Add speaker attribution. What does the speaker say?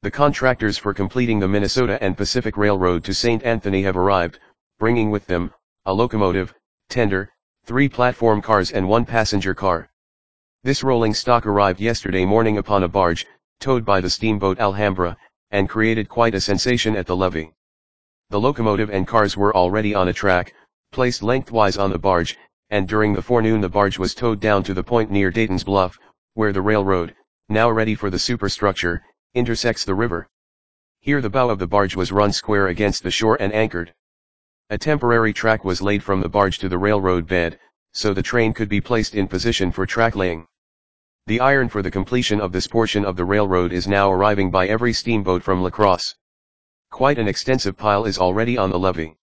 Speaker 1: The contractors for completing the Minnesota and Pacific Railroad to St. Anthony have arrived, bringing with them a locomotive, tender, 3 platform cars and 1 passenger car. This rolling stock arrived yesterday morning upon a barge, towed by the steamboat Alhambra, and created quite a sensation at the levee. The locomotive and cars were already on a track, placed lengthwise on the barge, and during the forenoon the barge was towed down to the point near Dayton's Bluff, where the railroad, now ready for the superstructure, intersects the river. Here the bow of the barge was run square against the shore and anchored. A temporary track was laid from the barge to the railroad bed, so the train could be placed in position for track laying. The iron for the completion of this portion of the railroad is now arriving by every steamboat from La Crosse. Quite an extensive pile is already on the levee.